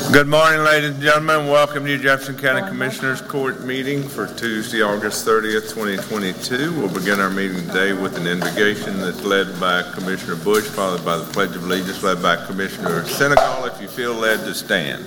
Good morning, ladies and gentlemen. Welcome to Jefferson County Commissioners Court meeting for Tuesday, August 30th, 2022. We'll begin our meeting today with an invocation that's led by Commissioner Bush, followed by the Pledge of Allegiance led by Commissioner Senegal. If you feel led to stand.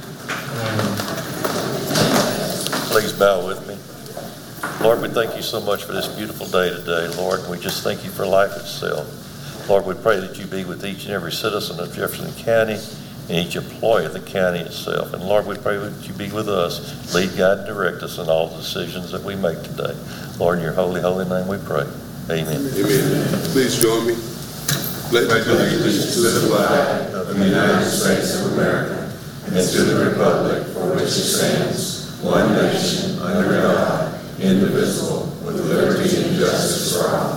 Please bow with me. Lord, we thank you so much for this beautiful day today, Lord. We just thank you for life itself. Lord, we pray that you be with each and every citizen of Jefferson County and each employee of the county itself. And Lord, we pray that you be with us, lead, guide, and direct us in all the decisions that we make today. Lord, in your holy, holy name we pray. Amen. Amen. Please join me. Pledge allegiance to the flag of the United States of America and to the republic for which it stands, one nation, under God, indivisible, with liberty and justice for all.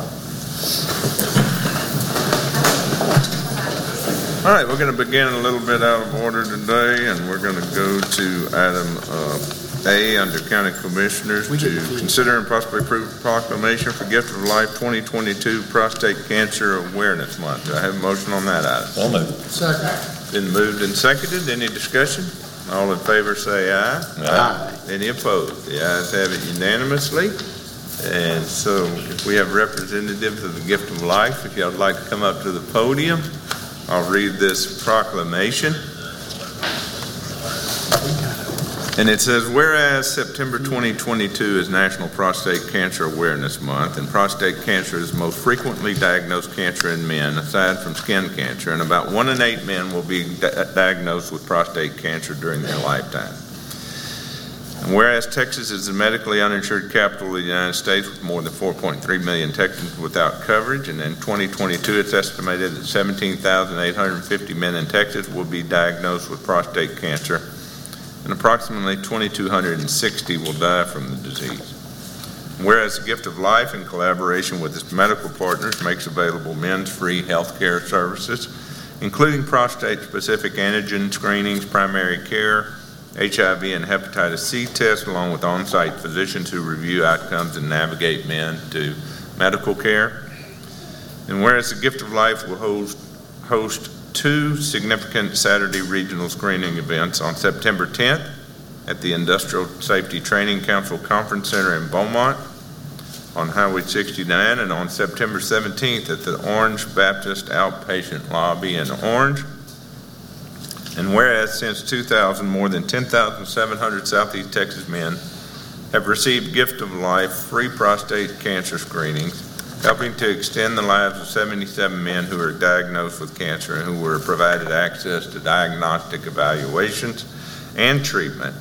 All right, we're going to begin a little bit out of order today, and we're going to go to item A under County Commissioners to consider and possibly approve a proclamation for Gift of Life 2022 Prostate Cancer Awareness Month. Do I have a motion on that item? So moved. Second. Been moved and seconded. Any discussion? All in favor say aye. Aye. Any opposed? The ayes have it unanimously. And so if we have representatives of the Gift of Life, if y'all would like to come up to the podium, I'll read this proclamation. And it says, whereas September 2022 is National Prostate Cancer Awareness Month, and prostate cancer is the most frequently diagnosed cancer in men, aside from skin cancer, and about 1 in 8 men will be diagnosed with prostate cancer during their lifetime. And whereas Texas is the medically uninsured capital of the United States with more than 4.3 million Texans without coverage, and in 2022 it's estimated that 17,850 men in Texas will be diagnosed with prostate cancer, and approximately 2,260 will die from the disease. Whereas the Gift of Life, in collaboration with its medical partners, makes available men's free health care services, including prostate-specific antigen screenings, primary care, HIV and hepatitis C tests, along with on-site physicians who review outcomes and navigate men to medical care. And whereas the Gift of Life will host 2 significant Saturday regional screening events on September 10th at the Industrial Safety Training Council Conference Center in Beaumont on Highway 69, and on September 17th at the Orange Baptist Outpatient Lobby in Orange. And whereas since 2000, more than 10,700 Southeast Texas men have received Gift of Life free prostate cancer screenings, helping to extend the lives of 77 men who are diagnosed with cancer and who were provided access to diagnostic evaluations and treatment.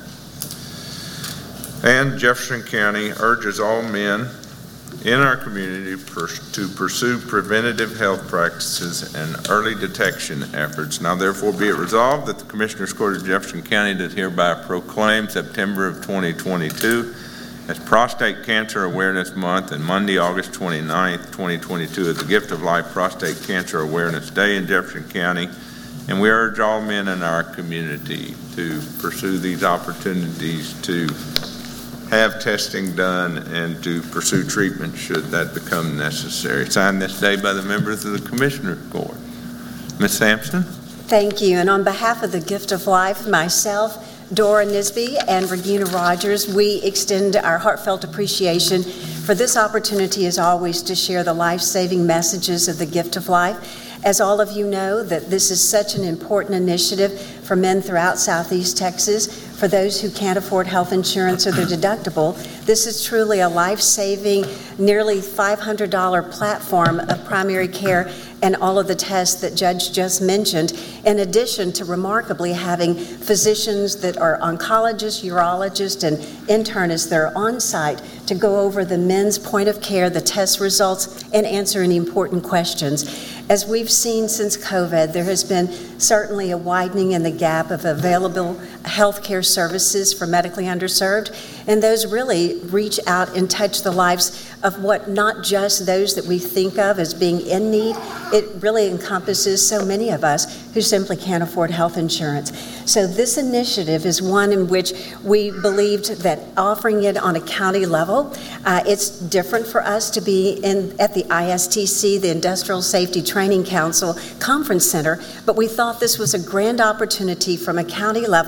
And Jefferson County urges all men in our community to pursue preventative health practices and early detection efforts. Now therefore be it resolved that the Commissioners Court of Jefferson County does hereby proclaim September of 2022 as Prostate Cancer Awareness Month, and Monday, August 29th, 2022 as the Gift of Life Prostate Cancer Awareness Day in Jefferson County. And we urge all men in our community to pursue these opportunities to have testing done and to pursue treatment should that become necessary. Signed this day by the members of the Commissioner Court. Ms. Sampson? Thank you. And on behalf of the Gift of Life, myself, Dora Nisby, and Regina Rogers, we extend our heartfelt appreciation for this opportunity, as always, to share the life-saving messages of the Gift of Life. As all of you know, that this is such an important initiative for men throughout Southeast Texas. For those who can't afford health insurance or their deductible, this is truly a life-saving, nearly $500 platform of primary care and all of the tests that Judge just mentioned, in addition to remarkably having physicians that are oncologists, urologists, and internists that are on site to go over the men's point of care, the test results, and answer any important questions. As we've seen since COVID, there has been certainly a widening in the gap of available health care services for medically underserved, and those really reach out and touch the lives of what not just those that we think of as being in need. It really encompasses so many of us who simply can't afford health insurance. So this initiative is one in which we believed that offering it on a county level, it's different for us to be at the ISTC, the Industrial Safety Training Council Conference Center, but we thought this was a grand opportunity from a county level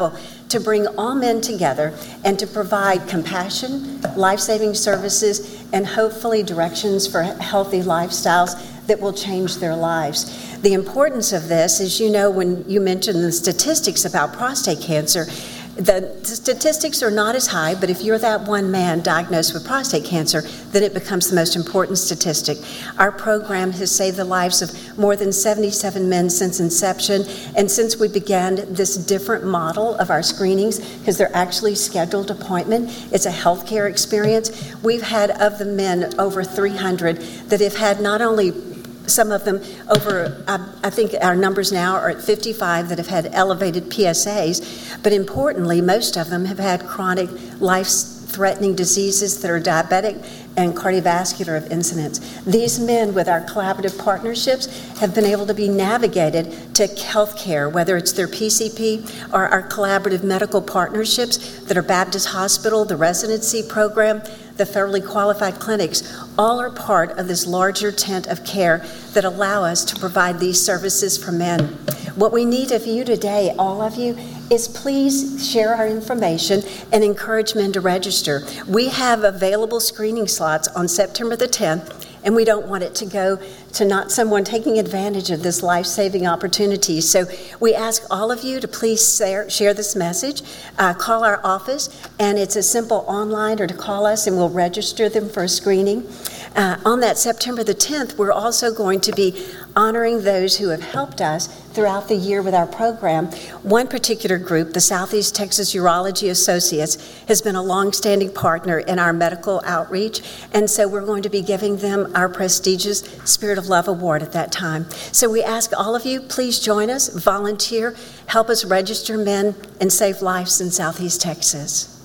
to bring all men together and to provide compassion, life-saving services, and hopefully directions for healthy lifestyles that will change their lives. The importance of this is, you know, when you mentioned the statistics about prostate cancer, the statistics are not as high, but if you're that one man diagnosed with prostate cancer, then it becomes the most important statistic. Our program has saved the lives of more than 77 men since inception, and since we began this different model of our screenings, because they're actually scheduled appointment, it's a healthcare experience, we've had of the men over 300 that have had not only some of them over, I think our numbers now are at 55 that have had elevated PSAs, but importantly, most of them have had chronic life-threatening diseases that are diabetic and cardiovascular of incidence. These men, with our collaborative partnerships, have been able to be navigated to health care, whether it's their PCP or our collaborative medical partnerships that are Baptist Hospital, the residency program, the federally qualified clinics, all are part of this larger tent of care that allow us to provide these services for men. What we need of you today, all of you, is please share our information and encourage men to register. We have available screening slots on September the 10th, and we don't want it to go to not someone taking advantage of this life-saving opportunity. So we ask all of you to please share this message, call our office, and it's a simple online or to call us and we'll register them for a screening. On that September the 10th, we're also going to be honoring those who have helped us throughout the year with our program. One particular group, the Southeast Texas Urology Associates, has been a long-standing partner in our medical outreach, and so we're going to be giving them our prestigious Spirit of Love Award at that time. So we ask all of you, please join us, volunteer, help us register men, and save lives in Southeast Texas.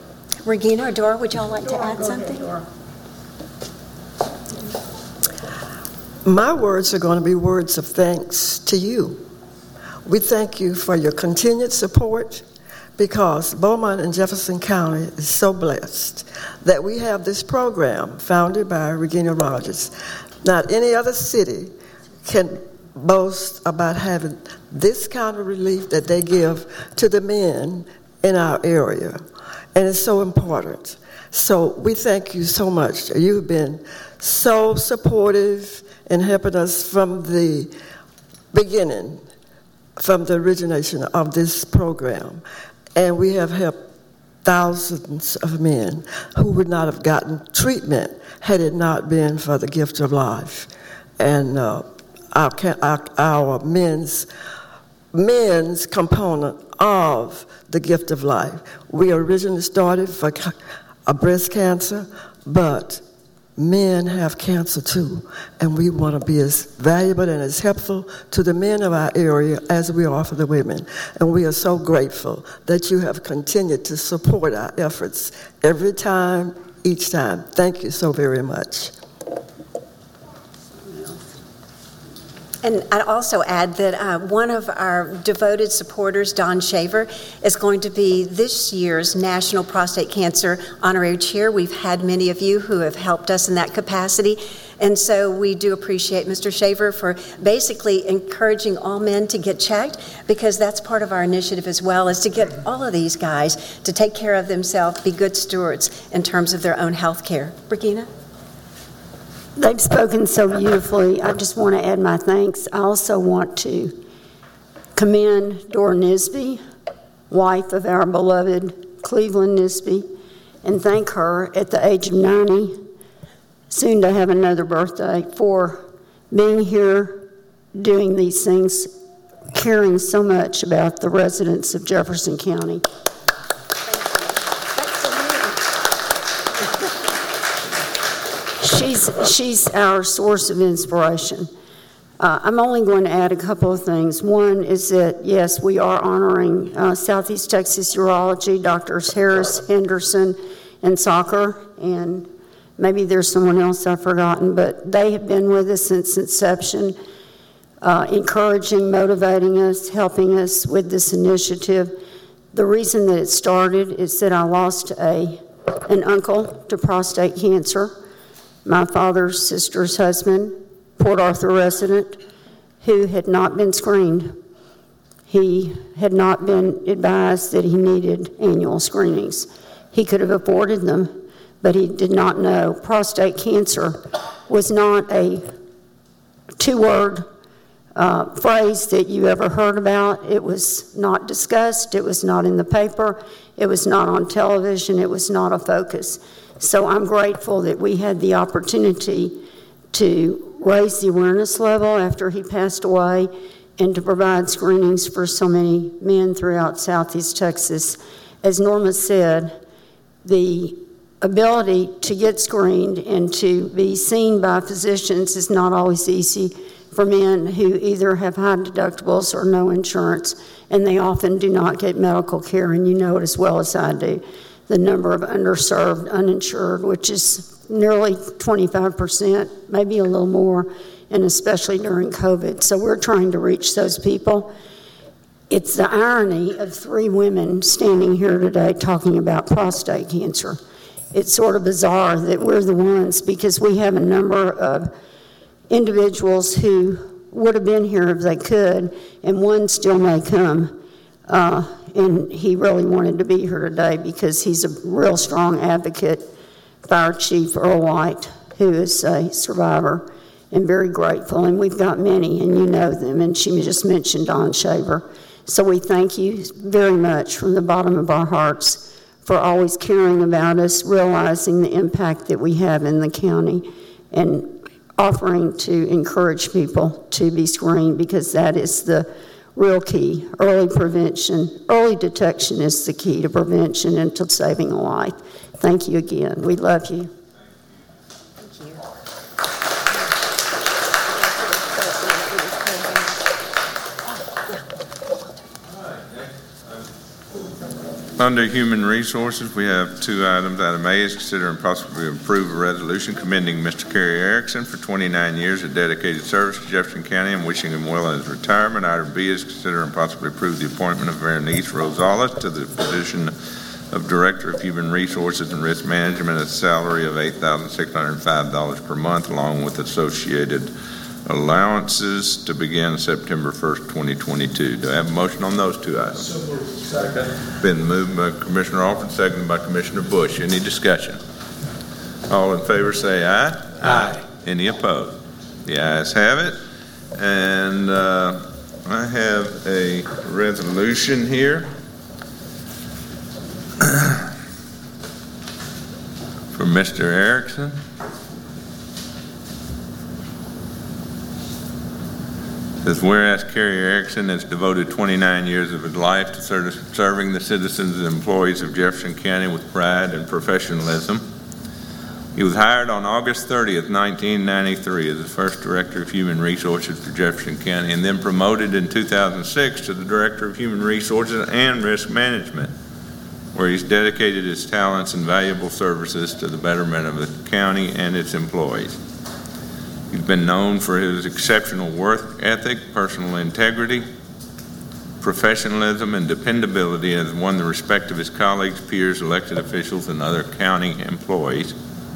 Regina or Dora, would y'all like to add something? My words are going to be words of thanks to you. We thank you for your continued support, because Beaumont and Jefferson County is so blessed that we have this program founded by Regina Rogers. Not any other city can boast about having this kind of relief that they give to the men in our area, and it's so important. So we thank you so much. You've been so supportive in helping us from the beginning, from the origination of this program. And we have helped thousands of men who would not have gotten treatment had it not been for the gift of life. And our men's component of the gift of life. We originally started for breast cancer, but men have cancer too, and we want to be as valuable and as helpful to the men of our area as we are for the women. And we are so grateful that you have continued to support our efforts every time, each time. Thank you so very much. And I'd also add that one of our devoted supporters, Don Shaver, is going to be this year's National Prostate Cancer Honorary Chair. We've had many of you who have helped us in that capacity. And so we do appreciate Mr. Shaver for basically encouraging all men to get checked, because that's part of our initiative as well, is to get all of these guys to take care of themselves, be good stewards in terms of their own health care. Regina? They've spoken so beautifully. I just want to add my thanks. I also want to commend Dora Nisby, wife of our beloved Cleveland Nisby, and thank her at the age of 90, soon to have another birthday, for being here, doing these things, caring so much about the residents of Jefferson County. She's our source of inspiration. I'm only going to add a couple of things. One is that, yes, we are honoring Southeast Texas Urology, Drs. Harris, Henderson, and Socker, and maybe there's someone else I've forgotten, but they have been with us since inception, encouraging, motivating us, helping us with this initiative. The reason that it started is that I lost an uncle to prostate cancer, my father's sister's husband, Port Arthur resident, who had not been screened. he had not been advised that he needed annual screenings. He could have afforded them, but he did not know. Prostate cancer was not a two-word phrase that you ever heard about. It was not discussed. It was not in the paper. It was not on television. It was not a focus. So I'm grateful that we had the opportunity to raise the awareness level after he passed away and to provide screenings for so many men throughout Southeast Texas. As Norma said, the ability to get screened and to be seen by physicians is not always easy for men who either have high deductibles or no insurance, and they often do not get medical care, and you know it as well as I do. The number of underserved, uninsured, which is nearly 25%, maybe a little more, and especially during COVID. So we're trying to reach those people. It's the irony of 3 women standing here today talking about prostate cancer. It's sort of bizarre that we're the ones, because we have a number of individuals who would have been here if they could, and one still may come. And he really wanted to be here today because he's a real strong advocate, Fire Chief Earl White, who is a survivor, and very grateful. And we've got many, and you know them, and she just mentioned Don Shaver. So we thank you very much from the bottom of our hearts for always caring about us, realizing the impact that we have in the county, and offering to encourage people to be screened, because that is the real key. Early prevention, early detection is the key to prevention and to saving a life. Thank you again. We love you. Under Human Resources, we have 2 items. Item A is consider and possibly approve a resolution commending Mr. Kerry Erickson for 29 years of dedicated service to Jefferson County and wishing him well in his retirement. Item B is consider and possibly approve the appointment of Berenice Rosales to the position of Director of Human Resources and Risk Management at a salary of $8,605 per month, along with associated allowances, to begin September 1st, 2022. Do I have a motion on those 2 items? So moved. Second. Been moved by Commissioner Alford, seconded by Commissioner Bush. Any discussion? All in favor say aye. Aye. Any opposed? The ayes have it. And I have a resolution here from Mr. Erickson. Says, whereas Kerry Erickson has devoted 29 years of his life to serving the citizens and employees of Jefferson County with pride and professionalism. He was hired on August 30th, 1993 as the first Director of Human Resources for Jefferson County, and then promoted in 2006 to the Director of Human Resources and Risk Management, where he's dedicated his talents and valuable services to the betterment of the county and its employees. He's been known for his exceptional work ethic, personal integrity, professionalism, and dependability, and has won the respect of his colleagues, peers, elected officials, and other county employees.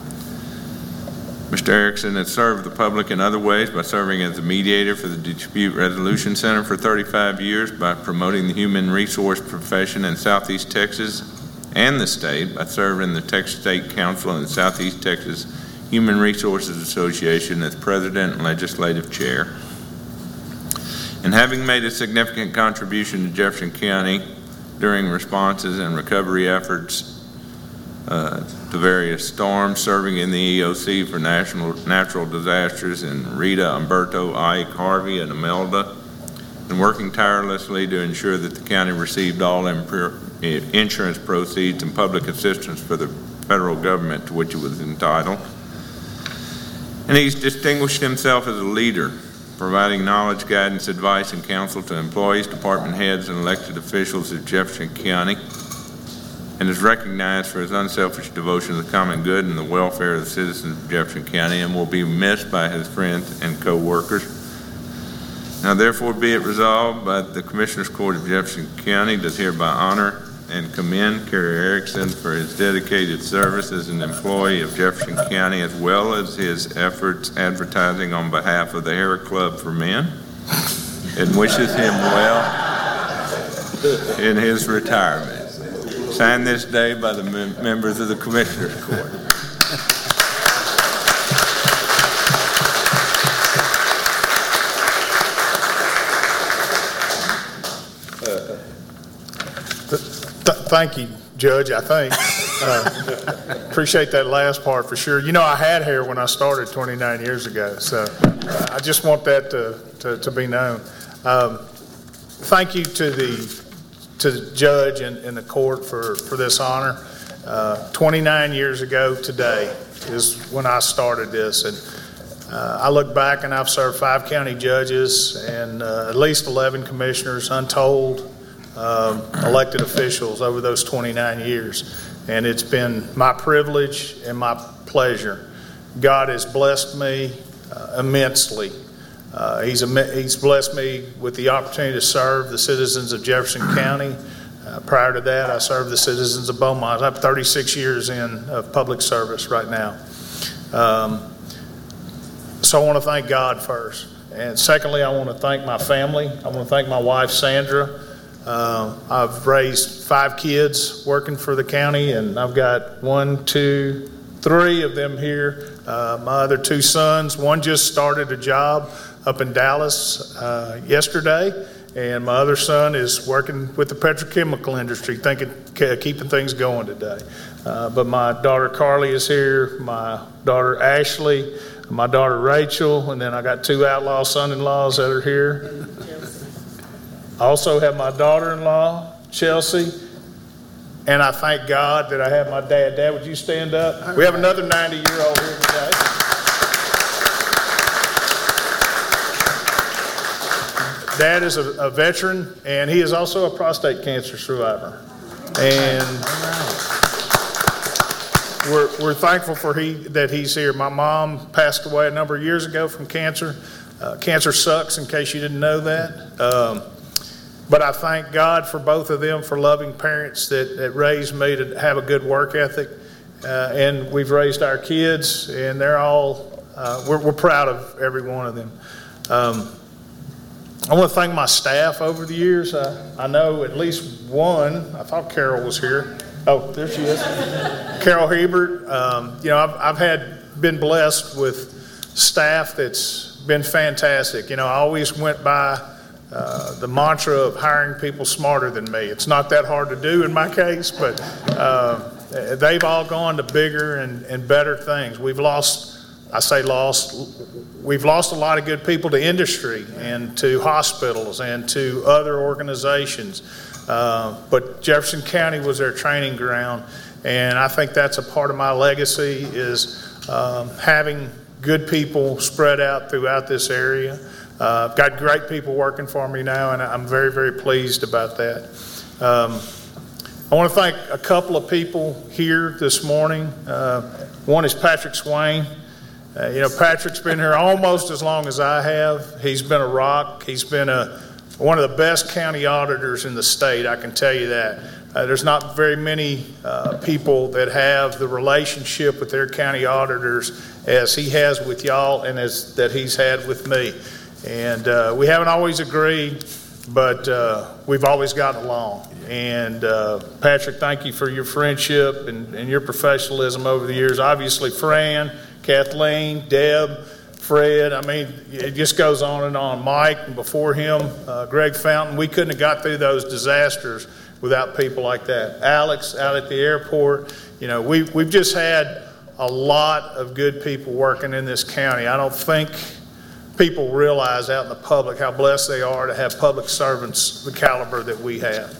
Mr. Erickson has served the public in other ways by serving as a mediator for the Dispute Resolution Center for 35 years, by promoting the human resource profession in Southeast Texas and the state, by serving the Texas State Council and the Southeast Texas Human Resources Association as President and Legislative Chair, and having made a significant contribution to Jefferson County during responses and recovery efforts to various storms, serving in the EOC for natural disasters in Rita, Umberto, Ike, Harvey, and Imelda, and working tirelessly to ensure that the county received all insurance proceeds and public assistance for the federal government to which it was entitled. And he's distinguished himself as a leader, providing knowledge, guidance, advice, and counsel to employees, department heads, and elected officials of Jefferson County, and is recognized for his unselfish devotion to the common good and the welfare of the citizens of Jefferson County, and will be missed by his friends and co-workers. Now therefore be it resolved by the Commissioners Court of Jefferson County does hereby honor and commend Kerry Erickson for his dedicated service as an employee of Jefferson County, as well as his efforts advertising on behalf of the Hair Club for Men, and wishes him well in his retirement. Signed this day by the members of the Commissioners Court. Thank you, Judge, I think. Appreciate that last part for sure. You know, I had hair when I started 29 years ago, so I just want that to be known. Thank you to the judge and the court for this honor. 29 years ago today is when I started this, and I look back and I've served 5 county judges and at least 11 commissioners, untold elected officials over those 29 years. And it's been my privilege and my pleasure. God has blessed me immensely. He's blessed me with the opportunity to serve the citizens of Jefferson County. Prior to that, I served the citizens of Beaumont. I'm 36 years in of public service right now. So I want to thank God first. And secondly, I want to thank my family. I want to thank my wife, Sandra. I've raised 5 kids working for the county, and I've got 1, 2, 3 of them here. My other 2 sons, one just started a job up in Dallas yesterday, and my other son is working with the petrochemical industry, keeping things going today. But my daughter Carly is here, my daughter Ashley, my daughter Rachel, and then I got 2 outlaw son-in-laws that are here. I also have my daughter-in-law, Chelsea, and I thank God that I have my dad. Dad, would you stand up? We have another 90-year-old here today. Dad is a veteran, and he is also a prostate cancer survivor. And we're thankful that he's here. My mom passed away a number of years ago from cancer. Cancer sucks, in case you didn't know that. But I thank God for both of them, for loving parents that raised me to have a good work ethic. And we've raised our kids, and they're all, we're proud of every one of them. I want to thank my staff over the years. I know at least one, I thought Carol was here. Oh, there she is. Carol Hebert. I've been blessed with staff that's been fantastic. I always went by the mantra of hiring people smarter than me. It's not that hard to do in my case, but they've all gone to bigger and better things. We've lost a lot of good people to industry and to hospitals and to other organizations. But Jefferson County was their training ground, and I think that's a part of my legacy is having good people spread out throughout this area. I've got great people working for me now, and I'm very, very pleased about that. I want to thank a couple of people here this morning. One is Patrick Swain. Patrick's been here almost as long as I have. He's been a rock. He's been one of the best county auditors in the state, I can tell you that. There's not very many people that have the relationship with their county auditors as he has with y'all and that he's had with me. And we haven't always agreed, but we've always gotten along. And Patrick, thank you for your friendship and your professionalism over the years. Obviously, Fran, Kathleen, Deb, Fred, it just goes on and on. Mike, and before him, Greg Fountain. We couldn't have got through those disasters without people like that. Alex out at the airport. We've just had a lot of good people working in this county. I don't think people realize out in the public how blessed they are to have public servants the caliber that we have.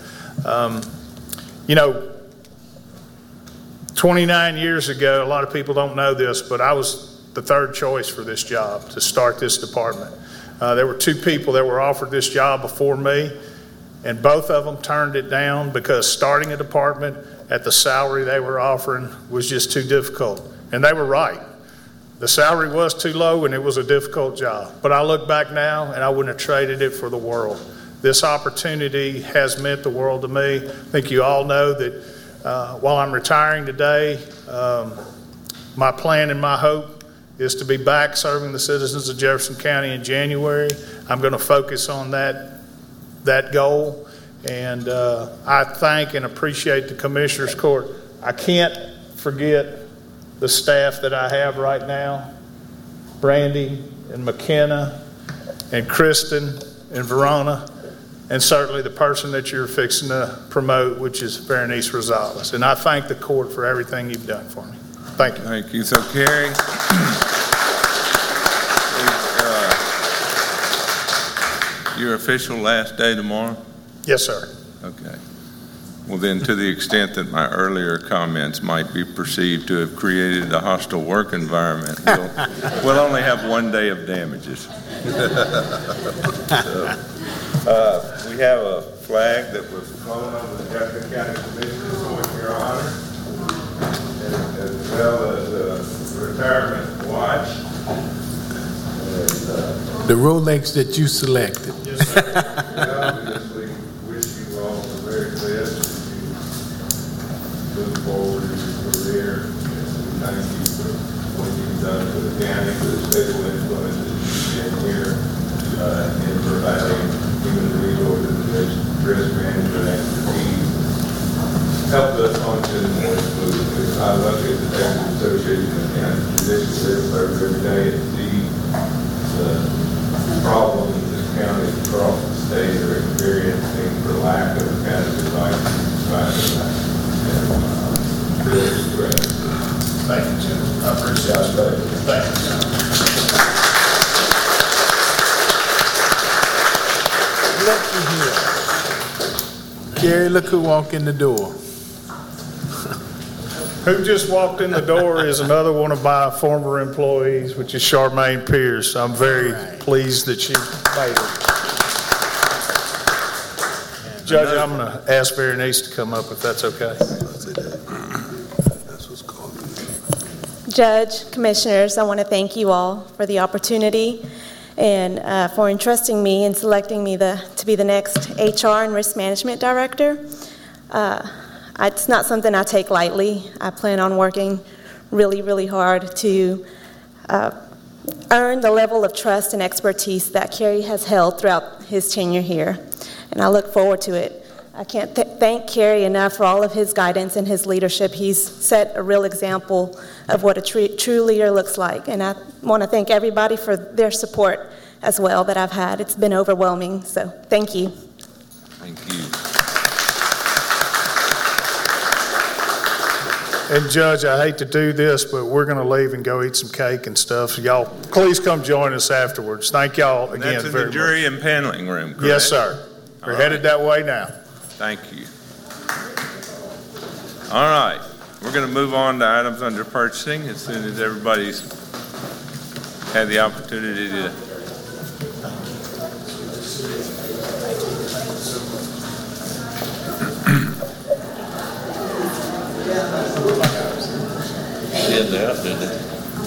29 years ago, a lot of people don't know this, but I was the 3rd choice for this job to start this department. There were 2 people that were offered this job before me, and both of them turned it down because starting a department at the salary they were offering was just too difficult. And they were right. The salary was too low and it was a difficult job. But I look back now and I wouldn't have traded it for the world. This opportunity has meant the world to me. I think you all know that while I'm retiring today, my plan and my hope is to be back serving the citizens of Jefferson County in January. I'm going to focus on that goal. And I thank and appreciate the Commissioners Court. I can't forget the staff that I have right now, Brandy and McKenna and Kristen and Verona, and certainly the person that you're fixing to promote, which is Berenice Rosales. And I thank the court for everything you've done for me. Thank you. Thank you. So, Kerry, your official last day tomorrow? Yes, sir. Okay. Well, then, to the extent that my earlier comments might be perceived to have created a hostile work environment, we'll only have 1 day of damages. We have a flag that was flown over the Jefferson County Commissioners Court, Your Honor, as well as a retirement watch. The Rolex that you selected. Yes, sir. Obviously, wish you all the very best as you move forward in your career. And thank you for what you've done for the county, for the stable influence that you've been here in providing human resources, risk management expertise. Helped us function more smoothly. I look at the Texas Association of County Judicial Service every day and see the problems that counties across the state are experiencing for lack of county advice. Really great. Thank you, Jim. I appreciate it. Thank you. Look here. Kerry, look who walked in the door. Who just walked in the door is another one of my former employees, which is Charmaine Pierce. I'm very pleased that she made it. Judge, I'm going to ask Berenice to come up if that's okay. Judge, Commissioners, I want to thank you all for the opportunity and for entrusting me and selecting me to be the next HR and Risk Management Director. It's not something I take lightly. I plan on working really, really hard to earn the level of trust and expertise that Kerry has held throughout his tenure here, and I look forward to it. I can't thank Kerry enough for all of his guidance and his leadership. He's set a real example of what a true leader looks like, and I want to thank everybody for their support as well that I've had. It's been overwhelming, so thank you. Thank you. And Judge, I hate to do this, but we're going to leave and go eat some cake and stuff. So y'all, please come join us afterwards. Thank y'all again very much. That's in the jury and paneling room, correct? Yes, sir. We're headed that way now. Thank you. All right. We're going to move on to items under purchasing as soon as everybody's had the opportunity to. Did that, didn't it?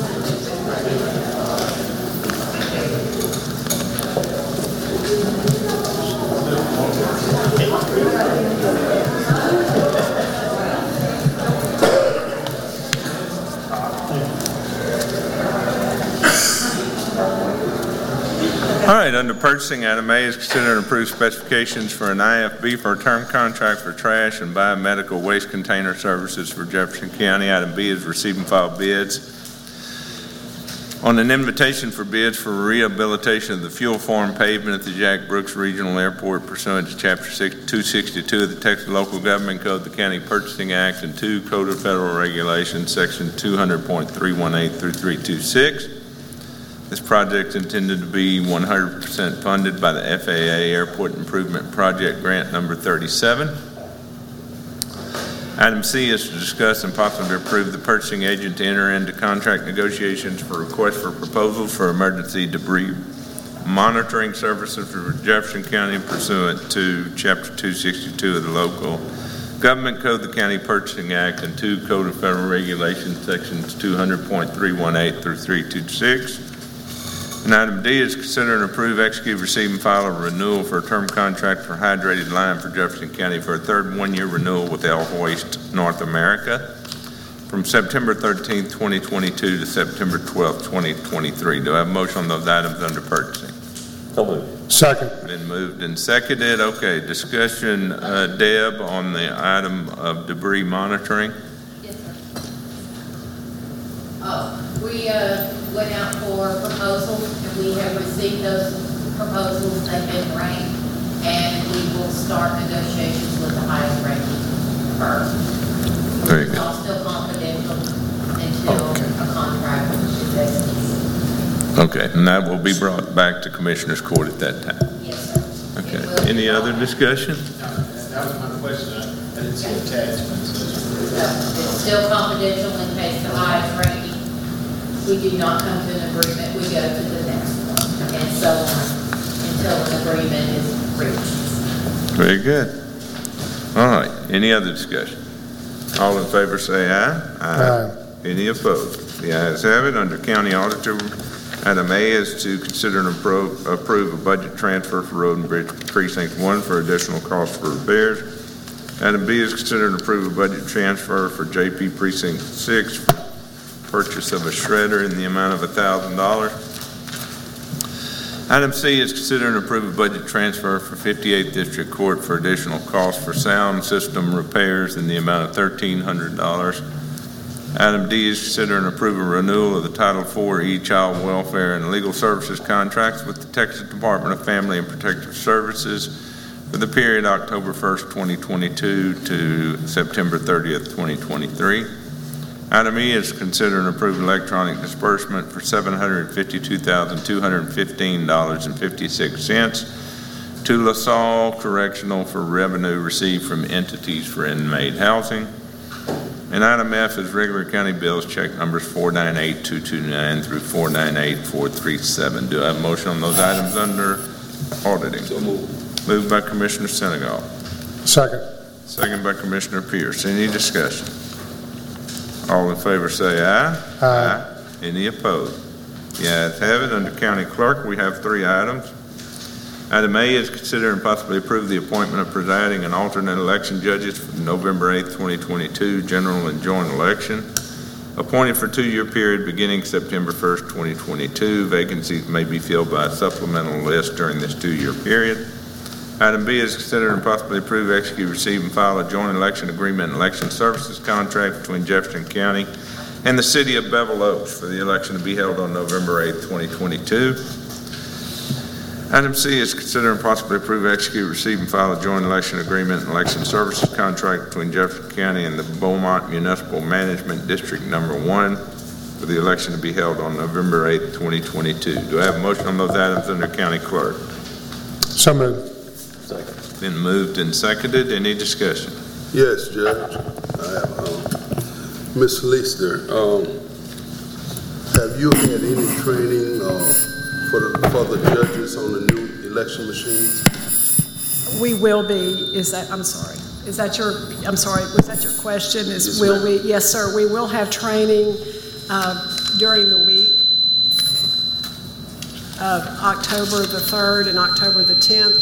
All right, under purchasing, item A is consider and approve specifications for an IFB for a term contract for trash and biomedical waste container services for Jefferson County. Item B is receive and file bids on an invitation for bids for rehabilitation of the fuel farm pavement at the Jack Brooks Regional Airport pursuant to Chapter 262 of the Texas Local Government Code, the County Purchasing Act, and 2 Code of Federal Regulations, Section 200.318 through 326. This project is intended to be 100% funded by the FAA Airport Improvement Project Grant number 37. Item C is to discuss and possibly approve the purchasing agent to enter into contract negotiations for request for proposals for emergency debris monitoring services for Jefferson County pursuant to Chapter 262 of the Local Government Code, the County Purchasing Act, and 2 Code of Federal Regulations, Sections 200.318 through 326. And item D is consider and approve, execute, receive, and file a renewal for a term contract for hydrated lime for Jefferson County for a third one-year renewal with El Hoist North America from September 13th, 2022 to September 12th, 2023. Do I have a motion on those items under purchasing? So moved. Second. Been moved and seconded. Okay, discussion, Deb, on the item of debris monitoring. Yes, sir. We went out for proposals, and we have received those proposals. They've been ranked, and we will start negotiations with the highest ranking first. Very It's good. all still confidential until a contract is executed. Okay, and that will be brought back to Commissioners Court at that time. Yes, sir. Okay, It will be any other brought- discussion? That was my question. I didn't see attachments. It's still confidential in case the highest ranking, we do not come to an agreement, we go to the next one, and so on, until an agreement is reached. Very good. All right, any other discussion? All in favor say aye. Aye. Any opposed? The ayes have it. Under County Auditor, item A is to consider and approve a budget transfer for Road and Bridge Precinct 1 for additional costs for repairs. Item B is consider and approve a budget transfer for JP Precinct 6 for purchase of a shredder in the amount of $1,000. Item C is consider and approve a budget transfer for 58th District Court for additional costs for sound system repairs in the amount of $1,300. Item D is consider and approve a renewal of the Title IV E-Child Welfare and Legal Services contracts with the Texas Department of Family and Protective Services for the period October 1st, 2022 to September 30th, 2023. Item E is consider and approve electronic disbursement for $752,215.56 to LaSalle Correctional for revenue received from entities for inmate housing. And item F is regular county bills, check numbers 498229 through 498437. Do I have a motion on those items under auditing? So moved. Moved by Commissioner Senegal. Second. Second by Commissioner Pierce. Any discussion? All in favor say aye. Aye. Any opposed? The ayes have it. Under County Clerk, we have 3 items. Item A is consider and possibly approve the appointment of presiding and alternate election judges for the November 8th, 2022 general and joint election. Appointed for 2-year period beginning September 1st, 2022. Vacancies may be filled by a supplemental list during this 2-year period. Item B is consider and possibly approve, execute, receive, and file a joint election agreement and election services contract between Jefferson County and the City of Bevel Oaks for the election to be held on November 8th, 2022. Item C is consider and possibly approve, execute, receive, and file a joint election agreement and election services contract between Jefferson County and the Beaumont Municipal Management District Number 1 for the election to be held on November 8th, 2022. Do I have a motion on those items under County Clerk? So moved. Second. Been moved and seconded. Any discussion? Yes, Judge. I have, Ms. Lister, have you had any training for the judges on the new election machines? We will be. Was that your question? Yes, Will ma'am. we? Yes, sir. We will have training during the week of October the 3rd and October the 10th.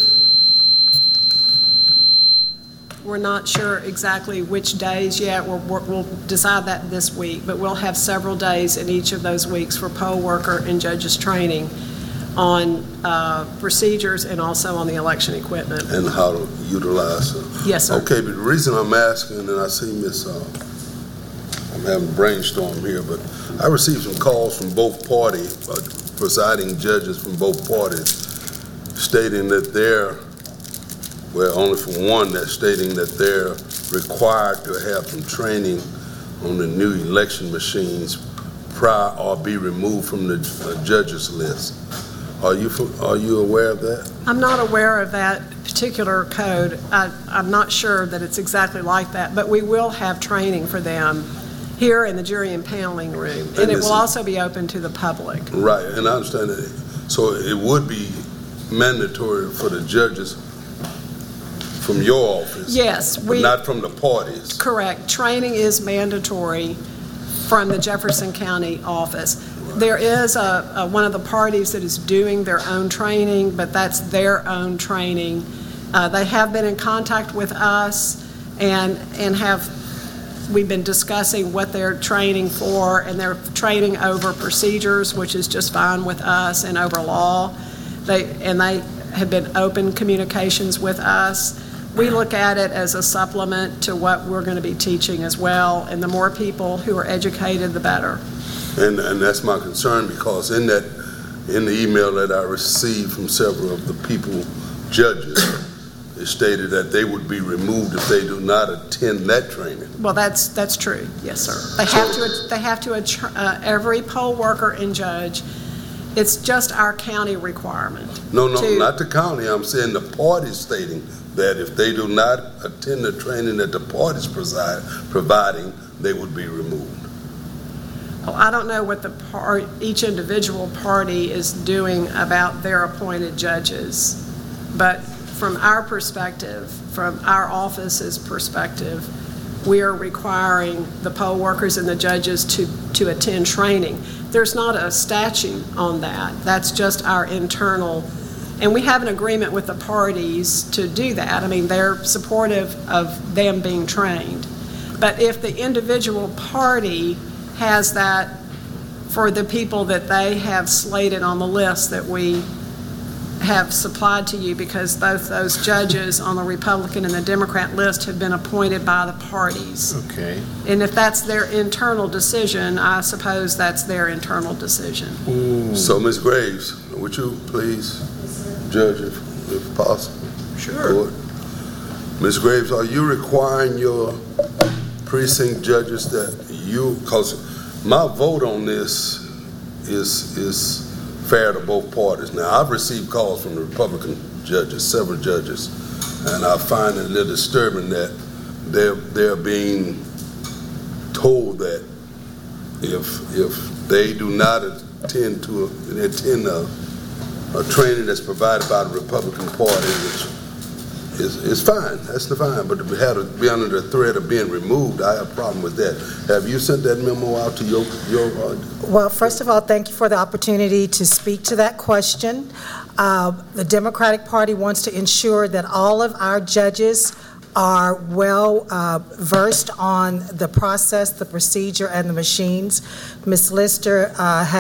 We're not sure exactly which days yet. We'll decide that this week, but we'll have several days in each of those weeks for poll worker and judges training on procedures and also on the election equipment. And how to utilize them? Yes, sir. Okay, but the reason I'm asking, and I see I'm having a brainstorm here, but I received some calls from both parties, presiding judges from both parties, stating that only from one that's stating that they're required to have some training on the new election machines prior or be removed from the judges list. Are you aware of that? I'm not aware of that particular code. I'm not sure that it's exactly like that, but we will have training for them here in the jury and paneling room, and it will also be open to the public. Right, and I understand that. So it would be mandatory for the judges from your office? Yes. But not from the parties? Correct. Training is mandatory from the Jefferson County office. There is one of the parties that is doing their own training, but that's their own training. They have been in contact with us and we've been discussing what they're training for, and they're training over procedures, which is just fine with us, and over law. They have been open communications with us. We look at it as a supplement to what we're going to be teaching as well, and the more people who are educated, the better. And that's my concern, because in the email that I received from several of the people, judges, it stated that they would be removed if they do not attend that training. Well, that's true. Yes, sir. They have to every poll worker and judge. It's just our county requirement. No, not the county. I'm saying the party stating that if they do not attend the training that the party's providing, they would be removed. Well, I don't know what each individual party is doing about their appointed judges, but from our perspective, from our office's perspective, we are requiring the poll workers and the judges to attend training. There's not a statute on that. That's just our internal, and we have an agreement with the parties to do that. I mean, they're supportive of them being trained. But if the individual party has that for the people that they have slated on the list that we have supplied to you, because both those judges on the Republican and the Democrat list have been appointed by the parties. Okay. And if that's their internal decision, I suppose that's their internal decision. So, Ms. Graves, would you please judge if possible? Sure. Ms. Graves, are you requiring your precinct judges that because my vote on this is fair to both parties. Now, I've received calls from the Republican judges, several judges, and I find it a little disturbing that they're being told that if they do not attend a training that's provided by the Republican Party, which is fine, that's fine, but to have to be under the threat of being removed, I have a problem with that. Have you sent that memo out to your Well, first of all, thank you for the opportunity to speak to that question. The Democratic Party wants to ensure that all of our judges are well versed on the process, the procedure, and the machines. Ms. Lister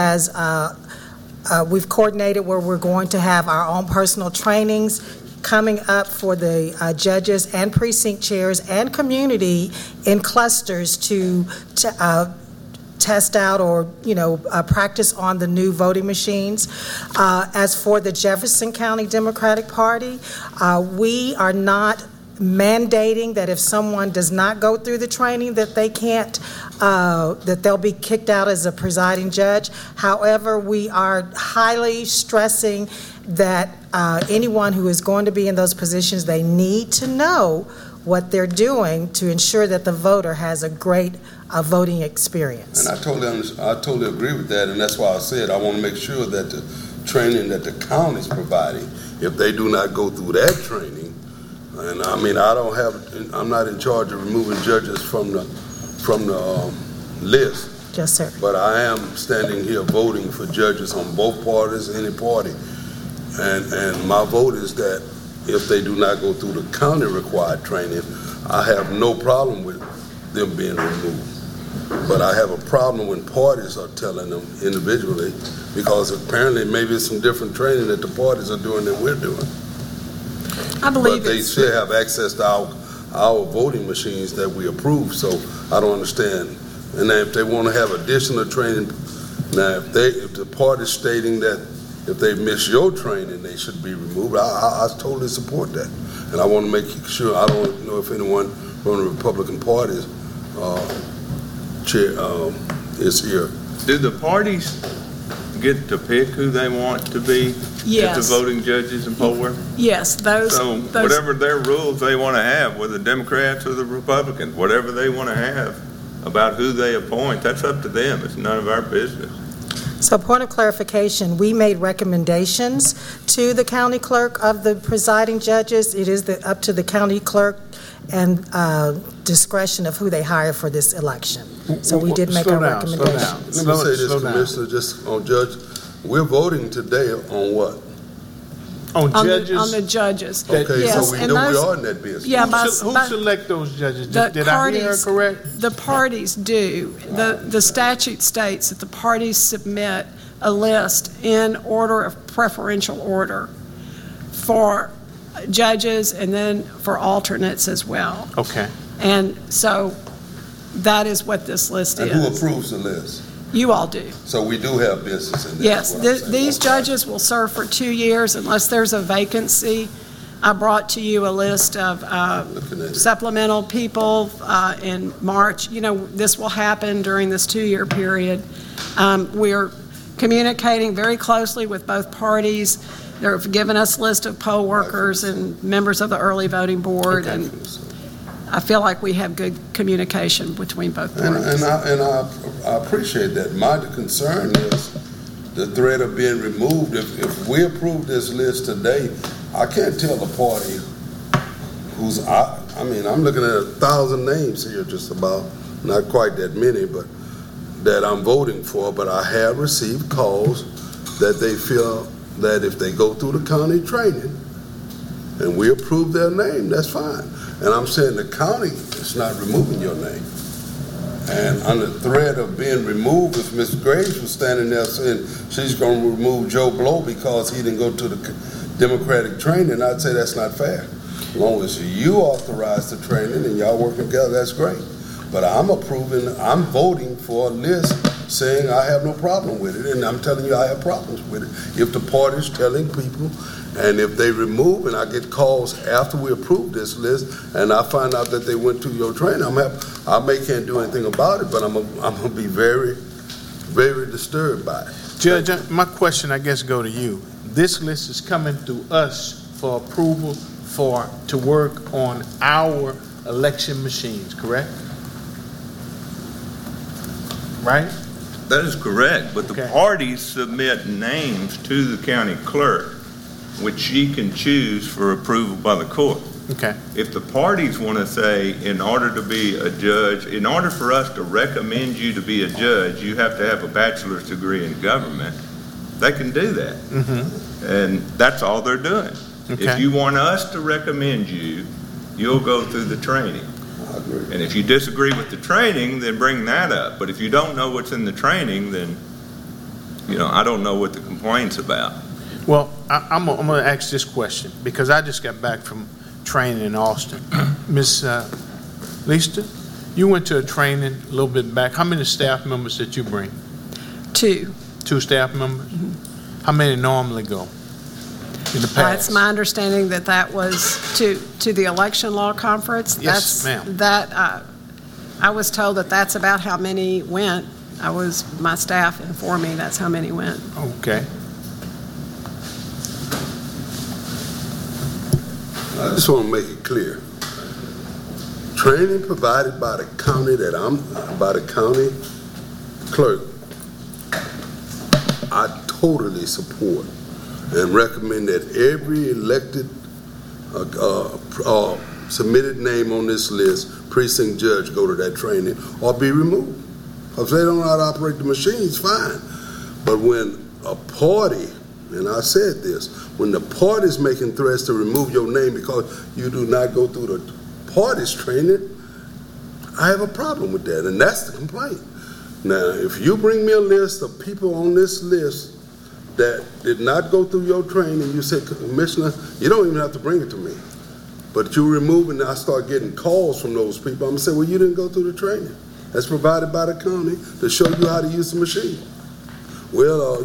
we've coordinated where we're going to have our own personal trainings coming up for the judges and precinct chairs and community in clusters to test out or practice on the new voting machines. As for the Jefferson County Democratic Party, we are not mandating that if someone does not go through the training that they can't, that they'll be kicked out as a presiding judge. However, we are highly stressing that anyone who is going to be in those positions, they need to know what they're doing to ensure that the voter has a great voting experience. And I totally agree with that, and that's why I said I want to make sure that the training that the county's providing, if they do not go through that training, and I mean I'm not in charge of removing judges from the list. Yes, sir. But I am standing here voting for judges on both parties, any party. And my vote is that if they do not go through the county required training, I have no problem with them being removed. But I have a problem when parties are telling them individually, because apparently maybe it's some different training that the parties are doing than we're doing. I believe but they should have access to our voting machines that we approve, so I don't understand. And then if they want to have additional training, now if the party's stating that if they miss your training, they should be removed, I totally support that. And I want to make sure, I don't know if anyone from the Republican Party is here. Do the parties get to pick who they want to be as the voting judges and poll workers? Yes, So whatever their rules they want to have, whether Democrats or the Republicans, whatever they want to have about who they appoint, that's up to them. It's none of our business. So point of clarification, we made recommendations to the county clerk of the presiding judges. It is up to the county clerk and discretion of who they hire for this election. So we did make our recommendations. Let me say this, Commissioner, just on Judge, we're voting today on what? On judges? On the judges. Okay, yes, so we know we are in that business. Yeah, who select those judges? Did I hear correct? The parties do. The statute states that the parties submit a list in order of preferential order for judges and then for alternates as well. Okay. And so that is what this list And is. who approves the list? You all do. So we do have business in there. Yes, these judges will serve for 2 years unless there's a vacancy. I brought to you a list of supplemental people in March. You know, this will happen during this 2-year period. We're communicating very closely with both parties. They've given us a list of poll workers and members of the early voting board, and I feel like we have good communication between both parties. And I appreciate that. My concern is the threat of being removed. If we approve this list today, I can't tell the party who's, I mean, I'm looking at 1,000 names here just about, not quite that many, but that I'm voting for, but I have received calls that they feel that if they go through the county training and we approve their name, that's fine. And I'm saying the county is not removing your name. And under threat of being removed, if Ms. Graves was standing there saying she's going to remove Joe Blow because he didn't go to the Democratic training, I'd say that's not fair. As long as you authorize the training and y'all working together, that's great. But I'm voting for a list saying I have no problem with it, and I'm telling you I have problems with it. If the party's telling people, and if they remove, and I get calls after we approve this list, and I find out that they went to your training, I can't do anything about it, but I'm gonna be very, very disturbed by it. Judge, my question, I guess, go to you. This list is coming through us for approval to work on our election machines, correct? Right? That is correct, but the parties submit names to the county clerk, which she can choose for approval by the court. Okay. If the parties want to say, in order to be a judge, in order for us to recommend you to be a judge, you have to have a bachelor's degree in government, they can do that. Mm-hmm. And that's all they're doing. Okay. If you want us to recommend you, you'll go through the training. And if you disagree with the training, then bring that up. But if you don't know what's in the training, then, I don't know what the complaint's about. Well, I'm going to ask this question because I just got back from training in Austin. Ms. Lista, you went to a training a little bit back. How many staff members did you bring? 2. 2 staff members? Mm-hmm. How many normally go in the past? It's my understanding that was to the election law conference. Yes, ma'am. I was told that's about how many went. My staff informed me that's how many went. Okay. I just want to make it clear. Training provided by the county by the county clerk, I totally support and recommend that every elected submitted name on this list, precinct judge, go to that training or be removed. If they don't know how to operate the machines, fine. But when a party, and I said this, when the party's making threats to remove your name because you do not go through the party's training, I have a problem with that, and that's the complaint. Now, if you bring me a list of people on this list that did not go through your training, you say, Commissioner, you don't even have to bring it to me. But you remove it, and I start getting calls from those people. I'm going to say, well, you didn't go through the training. That's provided by the county to show you how to use the machine. Well,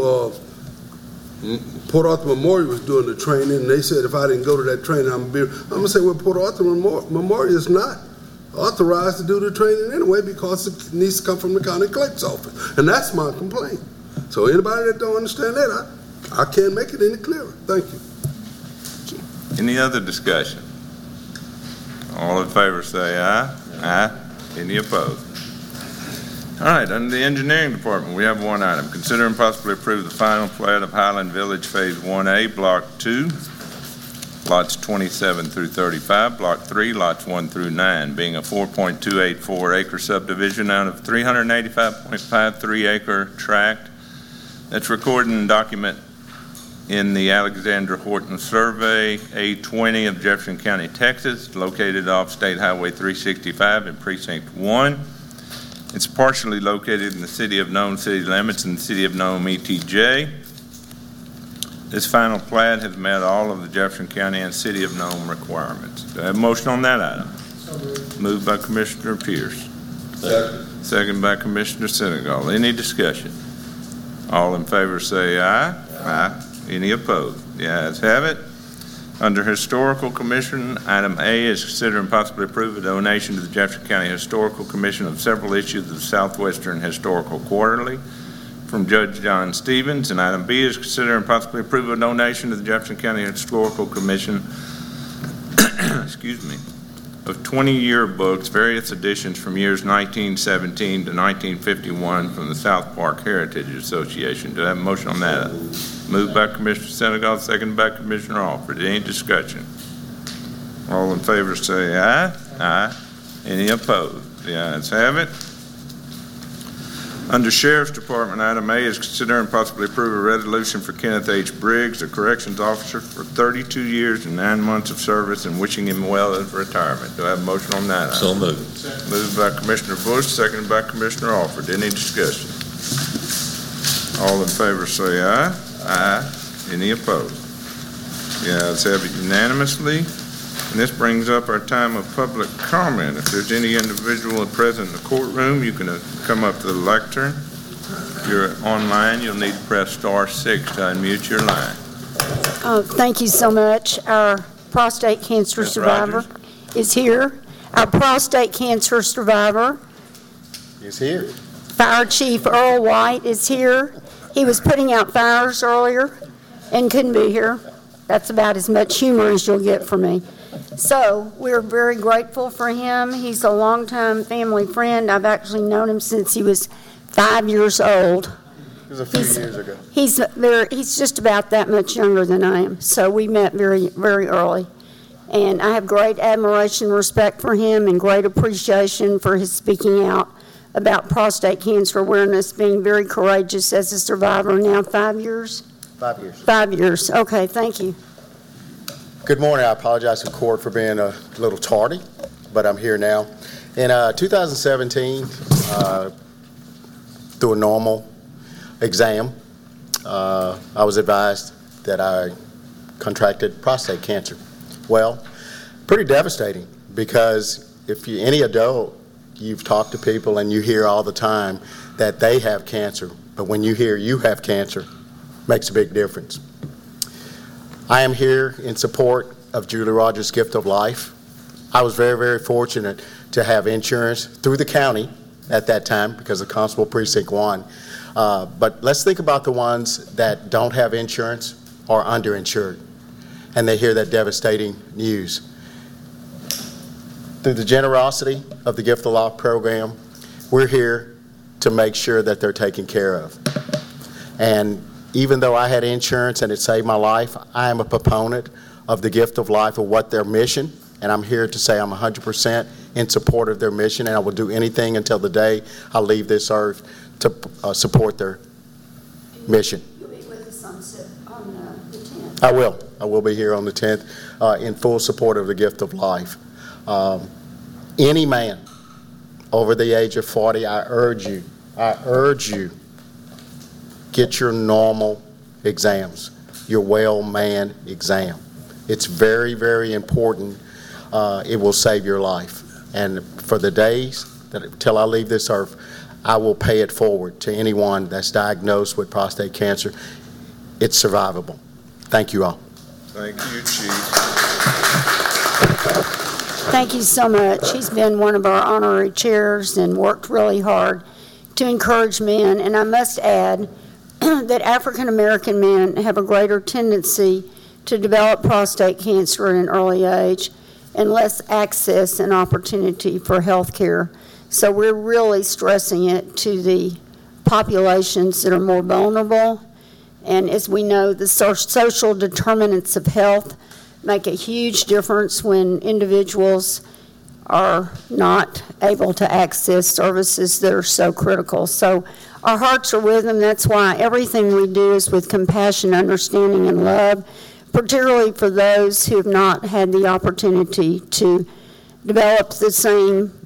Port Arthur Memorial was doing the training, and they said if I didn't go to that training, I'm going to say, well, Port Arthur Memorial is not authorized to do the training anyway because it needs to come from the county clerk's office. And that's my complaint. So anybody that don't understand that, I can't make it any clearer. Thank you. Any other discussion? All in favor say aye. Aye. Any opposed? All right, under the engineering department, we have one item. Consider and possibly approve the final plat of Highland Village Phase 1A, Block 2, lots 27 through 35, Block 3, lots 1 through 9, being a 4.284 acre subdivision out of 385.53 acre tract. That's recorded and document in the Alexandra Horton Survey, A20 of Jefferson County, Texas, located off State Highway 365 in Precinct 1. It's partially located in the City of Nome city limits and the City of Nome ETJ. This final plat has met all of the Jefferson County and City of Nome requirements. Do I have a motion on that item? Moved by Commissioner Pierce. Second by Commissioner Senegal. Any discussion? All in favor say aye. Aye. Any opposed? The ayes have it. Under Historical Commission, item A is consider and possibly approve a donation to the Jefferson County Historical Commission of several issues of Southwestern Historical Quarterly from Judge John Stevens. And item B is consider and possibly approve a donation to the Jefferson County Historical Commission excuse me, of 20 yearbooks, various editions from years 1917 to 1951 from the South Park Heritage Association. Do I have a motion on that? Moved by Commissioner Senegal, seconded by Commissioner Alford. Any discussion? All in favor say aye. Aye. Any opposed? The ayes have it. Under Sheriff's Department, item A is consider and possibly approve a resolution for Kenneth H. Briggs, a corrections officer, for 32 years and 9 months of service and wishing him well in retirement. Do I have a motion on that? So moved. Moved by Commissioner Bush, seconded by Commissioner Alford. Any discussion? All in favor say aye. Aye. Any opposed? The ayes have it unanimously. And this brings up our time of public comment. If there's any individual present in the courtroom, you can come up to the lectern. If you're online, you'll need to press *6 to unmute your line. Thank you so much. Our prostate cancer Ms. survivor Rogers is here. Our prostate cancer survivor He's here. Fire Chief Earl White is here. He was putting out fires earlier and couldn't be here. That's about as much humor as you'll get from me. So we're very grateful for him. He's a longtime family friend. I've actually known him since he was 5 years old. It was a few years ago. He's just about that much younger than I am. So we met very, very early. And I have great admiration and respect for him and great appreciation for his speaking out about prostate cancer awareness, being very courageous as a survivor now. 5 years? 5 years. 5 years. Okay, thank you. Good morning. I apologize to court for being a little tardy, but I'm here now. In 2017, through a normal exam, I was advised that I contracted prostate cancer. Well, pretty devastating, because if you're any adult, you've talked to people and you hear all the time that they have cancer, but when you hear you have cancer, makes a big difference. I am here in support of Julie Rogers' Gift of Life. I was very, very fortunate to have insurance through the county at that time because of Constable Precinct 1. But let's think about the ones that don't have insurance or underinsured, and they hear that devastating news. Through the generosity of the Gift of Life program, we're here to make sure that they're taken care of. And even though I had insurance and it saved my life, I am a proponent of the Gift of Life, of what their mission, and I'm here to say I'm 100% in support of their mission, and I will do anything until the day I leave this earth to support their mission. You'll be with us on the 10th. I will be here on the 10th in full support of the Gift of Life. Any man over the age of 40, I urge you, get your normal exams, your well man exam. It's very, very important. It will save your life. And for the days till I leave this earth, I will pay it forward to anyone that's diagnosed with prostate cancer. It's survivable. Thank you all. Thank you, Chief. Thank you so much. He's been one of our honorary chairs and worked really hard to encourage men. And I must add that African American men have a greater tendency to develop prostate cancer at an early age and less access and opportunity for health care. So we're really stressing it to the populations that are more vulnerable. And as we know, the social determinants of health make a huge difference when individuals are not able to access services that are so critical. So our hearts are with them. That's why everything we do is with compassion, understanding, and love, particularly for those who have not had the opportunity to develop the same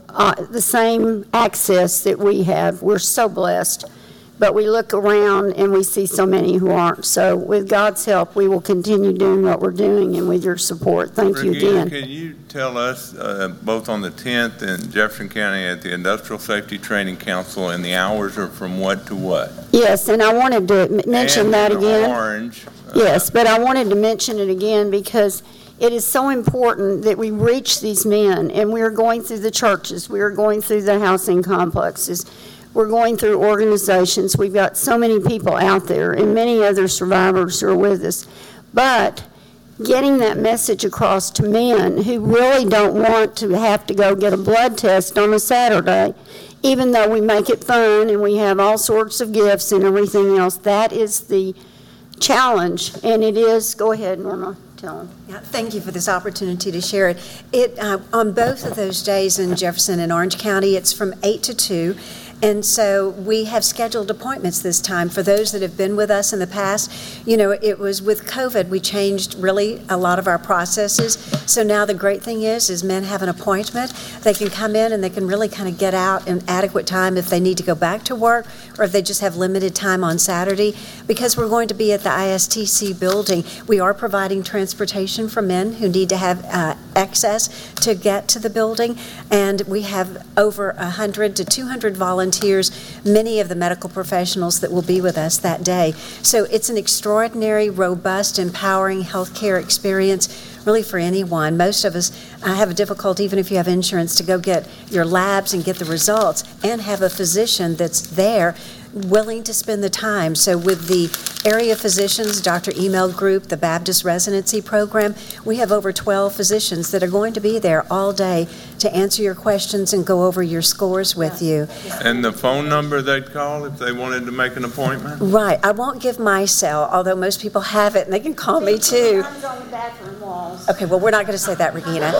the same access that we have. We're so blessed. But we look around and we see so many who aren't. So with God's help, we will continue doing what we're doing, and with your support, thank you again. Can you tell us, both on the 10th in Jefferson County at the Industrial Safety Training Council, and the hours are from what to what? Yes, and I wanted to mention that again. Orange. Yes, but I wanted to mention it again because it is so important that we reach these men, and we are going through the churches, we are going through the housing complexes, we're going through organizations. We've got so many people out there and many other survivors who are with us. But getting that message across to men who really don't want to have to go get a blood test on a Saturday, even though we make it fun and we have all sorts of gifts and everything else, that is the challenge. And it is, go ahead, Norma. Tell them. Yeah, thank you for this opportunity to share it. On both of those days in Jefferson and Orange County, it's from 8 to 2. And so we have scheduled appointments this time for those that have been with us in the past. You know, it was with COVID, we changed really a lot of our processes. So now the great thing is men have an appointment. They can come in and they can really kind of get out in adequate time if they need to go back to work or if they just have limited time on Saturday. Because we're going to be at the ISTC building, we are providing transportation for men who need to have access to get to the building. And we have over 100 to 200 volunteers, many of the medical professionals that will be with us that day. So it's an extraordinary, robust, empowering healthcare experience, really for anyone. Most of us have a difficulty, even if you have insurance, to go get your labs and get the results and have a physician that's there willing to spend the time. So with the area physicians, Dr. Email Group, the Baptist Residency Program, we have over 12 physicians that are going to be there all day to answer your questions and go over your scores with you. And the phone number they'd call if they wanted to make an appointment? Right. I won't give my cell, although most people have it, and they can call me too. On the bathroom walls. Okay, well, we're not going to say that, Regina.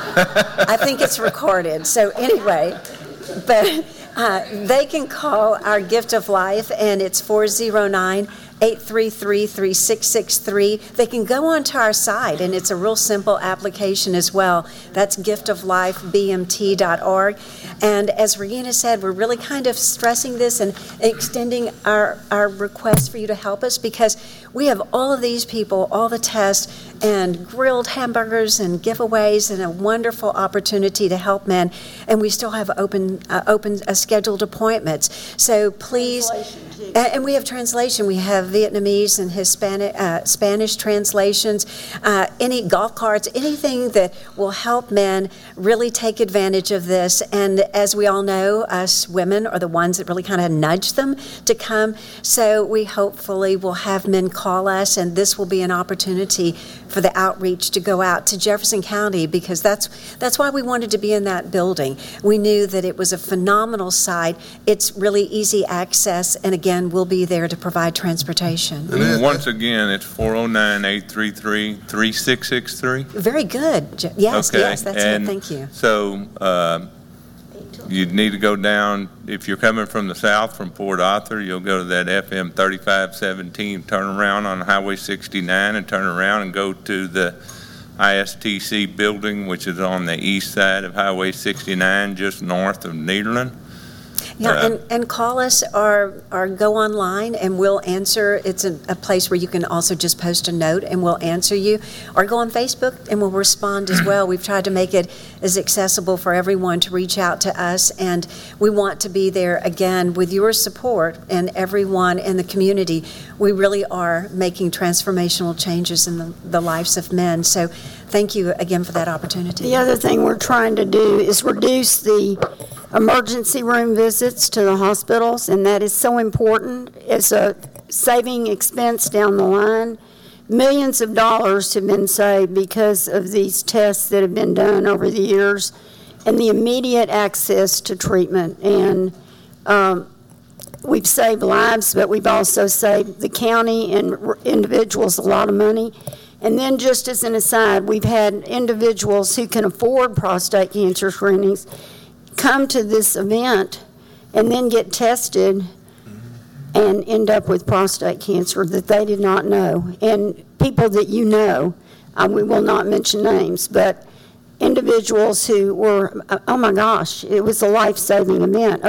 I think it's recorded. So anyway, but they can call our Gift of Life, and it's 409-833-3663. They can go onto our site, and it's a real simple application as well. That's giftoflifebmt.org. And as Regina said, we're really kind of stressing this and extending our request for you to help us because we have all of these people, all the tests, and grilled hamburgers and giveaways and a wonderful opportunity to help men. And we still have open scheduled appointments. So please, and we have translation. We have Vietnamese and Hispanic, Spanish translations, any golf carts, anything that will help men really take advantage of this. And as we all know, us women are the ones that really kind of nudge them to come. So we hopefully will have men call us, and this will be an opportunity for the outreach to go out to Jefferson County because that's why we wanted to be in that building. We knew that it was a phenomenal site. It's really easy access, and again, we'll be there to provide transportation. And once again, it's 409-833-3663? Very good. Yes, okay. Yes, that's it. Thank you. So you'd need to go down, if you're coming from the south, from Port Arthur, you'll go to that FM 3517, turn around on Highway 69 and turn around and go to the ISTC building, which is on the east side of Highway 69, just north of Nederland. Yeah, and call us or go online and we'll answer. It's a place where you can also just post a note and we'll answer you. Or go on Facebook and we'll respond as well. We've tried to make it as accessible for everyone to reach out to us, and we want to be there again with your support and everyone in the community. We really are making transformational changes in the lives of men. So thank you again for that opportunity. The other thing we're trying to do is reduce the emergency room visits to the hospitals, and that is so important. It's a saving expense down the line. Millions of dollars have been saved because of these tests that have been done over the years and the immediate access to treatment. And we've saved lives, but we've also saved the county and individuals a lot of money. And then just as an aside, we've had individuals who can afford prostate cancer screenings come to this event and then get tested and end up with prostate cancer that they did not know. And people that you know, we will not mention names, but individuals who were, oh my gosh, it was a life-saving event.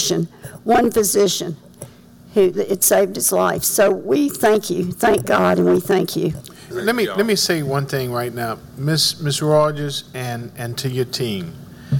One physician, who it saved his life. So we thank you, thank God, and we thank you. Let me say one thing right now, Ms. Rogers, and to your team.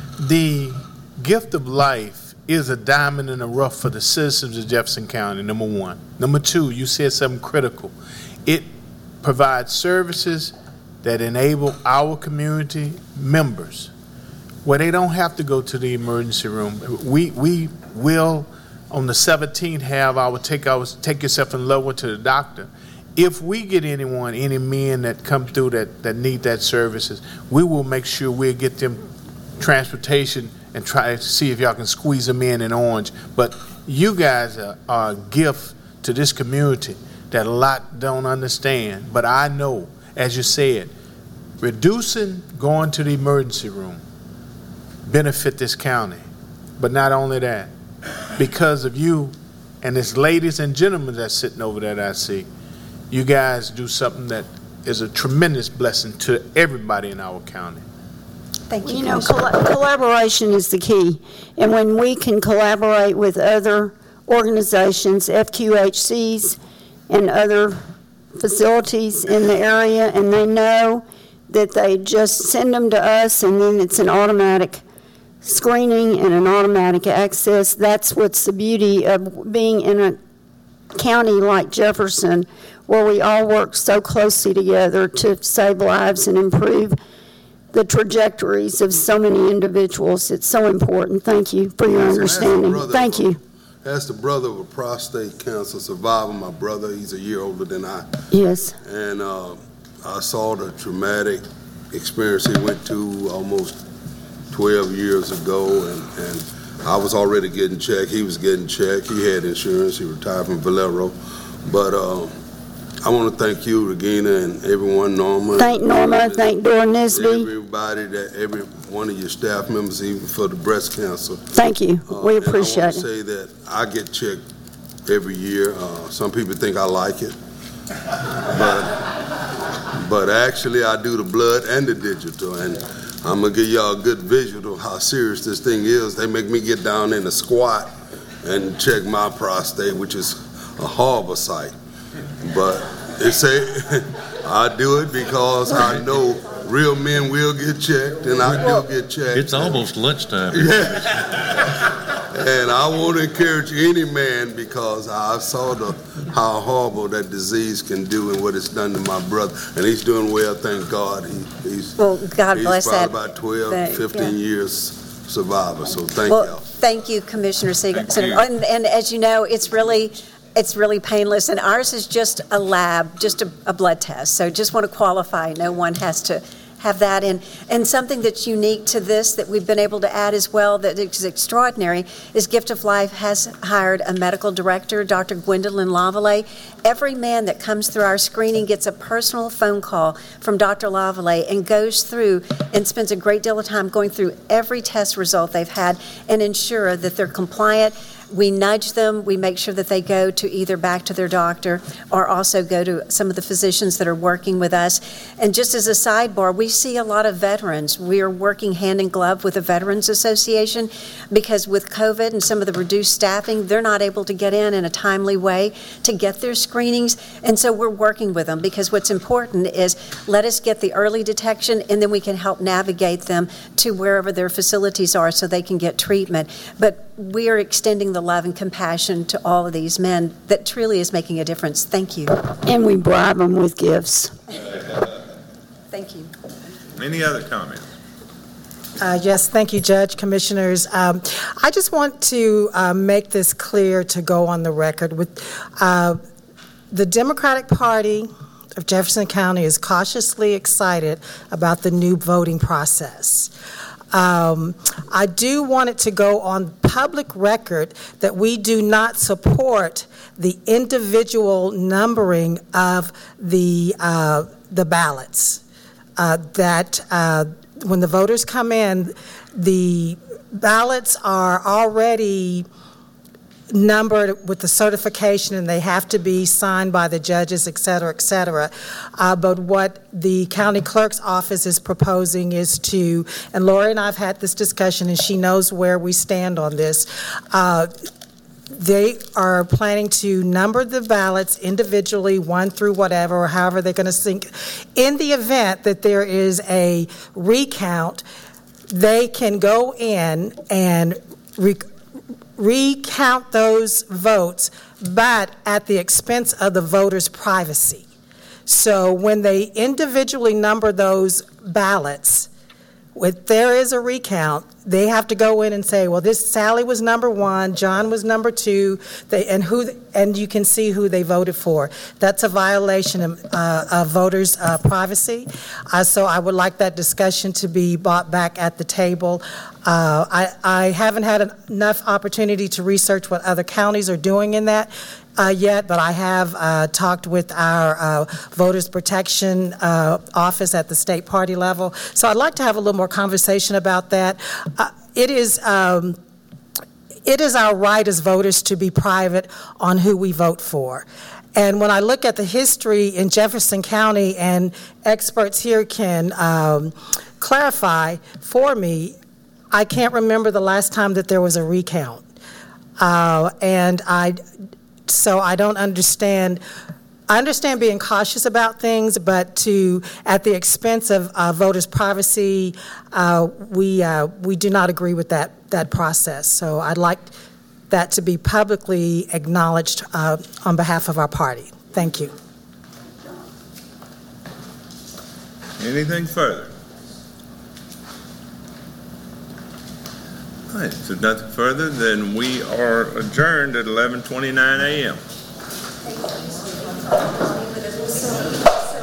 The gift of life is a diamond in the rough for the citizens of Jefferson County, number one. Number two, you said something critical. It provides services that enable our community members where they don't have to go to the emergency room. We will, on the 17th, have our Take Yourself in Love to the doctor. If we get any men that come through that need that services, we will make sure we'll get them transportation and try to see if y'all can squeeze them in Orange. But you guys are a gift to this community that a lot don't understand. But I know, as you said, reducing going to the emergency room benefit this county. But not only that, because of you and this ladies and gentlemen that's sitting over there that I see, you guys do something that is a tremendous blessing to everybody in our county. Thank you. You know, collaboration is the key. And when we can collaborate with other organizations, FQHCs, and other facilities in the area, and they know that they just send them to us, and then it's an automatic screening and an automatic access. That's what's the beauty of being in a county like Jefferson, where we all work so closely together to save lives and improve the trajectories of so many individuals. It's so important. Thank you for your understanding. Thank you. As the brother of a prostate cancer survivor, my brother, he's a year older than I. Yes. And I saw the traumatic experience he went to almost 12 years ago, and I was already getting checked. He was getting checked. He had insurance. He retired from Valero. But I want to thank you, Regina, and everyone, Norma. Thank Norma. Thank Dora Nisby. Everybody, every one of your staff members, even for the breast cancer. Thank you. We appreciate it. I want to say that I get checked every year. Some people think I like it, but actually I do the blood and the digital, and I'm gonna give y'all a good visual of how serious this thing is. They make me get down in a squat and check my prostate, which is a horrible sight. But I do it because I know real men will get checked, and I do get checked. It's almost lunchtime. And I want to encourage any man, because I saw how horrible that disease can do and what it's done to my brother. And he's doing well, thank God. God bless that. He's probably about 12, 15 years survivor, so thank y'all. Thank you, Commissioner Senator. And as you know, it's really painless, and ours is just a lab, just a blood test. So just want to qualify, no one has to have that. And something that's unique to this that we've been able to add as well that is extraordinary is Gift of Life has hired a medical director, Dr. Gwendolyn Lavallee. Every man that comes through our screening gets a personal phone call from Dr. Lavallee and goes through and spends a great deal of time going through every test result they've had and ensure that they're compliant. We nudge them. We make sure that they go to either back to their doctor or also go to some of the physicians that are working with us. And just as a sidebar, we see a lot of veterans. We are working hand in glove with the Veterans Association because with COVID and some of the reduced staffing, they're not able to get in a timely way to get their screenings. And so we're working with them because what's important is let us get the early detection and then we can help navigate them to wherever their facilities are so they can get treatment. But we are extending the love and compassion to all of these men that truly is making a difference. Thank you. And we bribe them with gifts. Thank you. Any other comments? Yes, thank you, Judge, Commissioners. I just want to make this clear to go on the record. With the Democratic Party of Jefferson County is cautiously excited about the new voting process. I do want it to go on public record that we do not support the individual numbering of the ballots. That when the voters come in, the ballots are already numbered with the certification, and they have to be signed by the judges, et cetera, et cetera. But what the county clerk's office is proposing is to, and Lori and I have had this discussion, and she knows where we stand on this. They are planning to number the ballots individually, one through whatever, or however they're going to sync. In the event that there is a recount, they can go in and recount those votes, but at the expense of the voters' privacy. So when they individually number those ballots, if there is a recount, they have to go in and say, well, this Sally was number 1, John was number 2, and you can see who they voted for. That's a violation of voters' privacy. So I would like that discussion to be brought back at the table. I haven't had enough opportunity to research what other counties are doing in that yet, but I have talked with our Voters Protection Office at the state party level. So I'd like to have a little more conversation about that. It is our right as voters to be private on who we vote for. And when I look at the history in Jefferson County, and experts here can clarify for me, I can't remember the last time that there was a recount. So I don't understand. I understand being cautious about things, but at the expense of voters' privacy, we do not agree with that process. So I'd like that to be publicly acknowledged on behalf of our party. Thank you. Anything further? All right, so nothing further, then we are adjourned at 11:29 a.m.